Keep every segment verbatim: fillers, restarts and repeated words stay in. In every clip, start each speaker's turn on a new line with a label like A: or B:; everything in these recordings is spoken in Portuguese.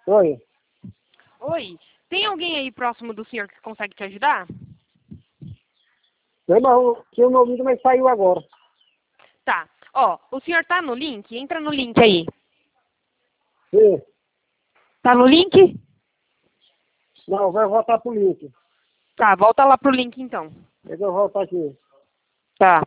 A: Oi.
B: Oi, tem alguém aí próximo do senhor que consegue te ajudar?
A: Meu irmão, tinha um ouvido, mas saiu agora.
B: Tá. Ó, o senhor tá no link? Entra no link aí.
A: Sim.
B: Tá no link?
A: Não, vai voltar pro link.
B: Tá, volta lá pro link então.
A: Deixa eu voltar aqui.
B: Tá.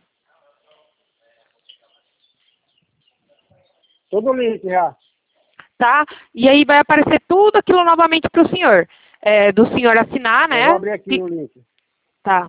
A: Tô no link já.
B: Tá? E aí vai aparecer tudo aquilo novamente pro senhor. É, do senhor assinar,
A: Eu
B: né?
A: vou abrir aqui
B: Pi-
A: o link.
B: Tá.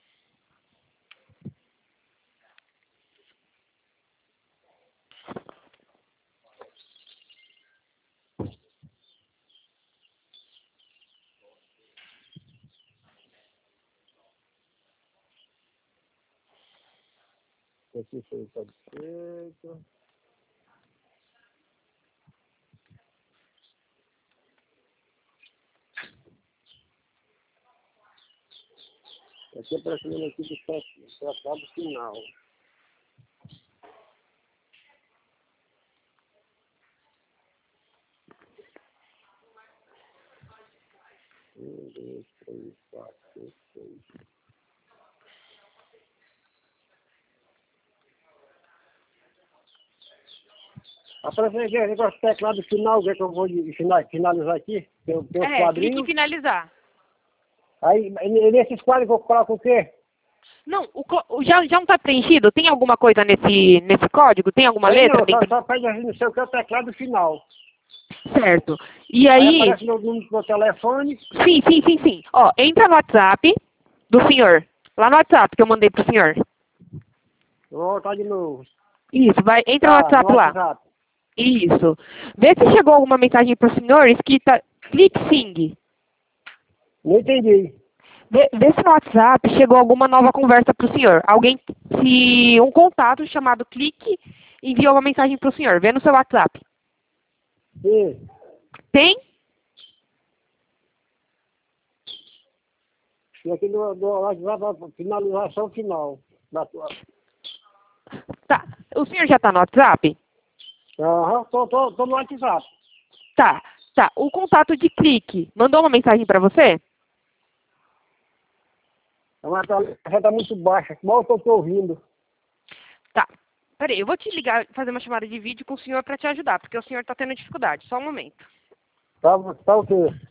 A: Aqui foi satisfeito. Aqui aparecendo aqui do tratado final. Um, dois, três, quatro, cinco, seis. Apareceu aqui, negócio de teclado final, que é que eu vou de- fina- finalizar aqui. Tem, tem os
B: É, clique em
A: quadrinhos.
B: finalizar.
A: Aí, e nesses quadros eu coloco o quê?
B: Não, o, co- o- já, já não tá preenchido? Tem alguma coisa nesse, nesse código? Tem alguma
A: Aí
B: letra
A: não, só,
B: dentro?
A: só pede assim, não sei o que é o teclado final.
B: Certo. E
A: Aí
B: aí,
A: aparece meu número do meu telefone.
B: sim, sim, sim, sim. Ó, entra no WhatsApp do senhor. Lá no WhatsApp que eu mandei pro senhor.
A: Vou voltar de novo.
B: Isso, vai, entra no
A: Tá, no
B: WhatsApp lá.
A: WhatsApp.
B: Isso. Vê se chegou alguma mensagem pro senhor escrita Click Sing.
A: Não entendi.
B: Vê, vê se no WhatsApp chegou alguma nova conversa pro senhor. Alguém, se um contato chamado Clique enviou uma mensagem pro senhor. Vê no seu WhatsApp.
A: Sim.
B: Tem?
A: E aqui no, no WhatsApp, a finalização final. Da tua...
B: Tá. O senhor já tá no WhatsApp?
A: Aham, tô, tô, tô no WhatsApp.
B: Tá. Tá. O contato de Clique mandou uma mensagem pra você?
A: Mas já tá muito baixa. Mal eu tô ouvindo.
B: Tá. Peraí, eu vou te ligar, fazer uma chamada de vídeo com o senhor pra te ajudar, porque o senhor tá tendo dificuldade. Só um momento.
A: Tá, tá o quê?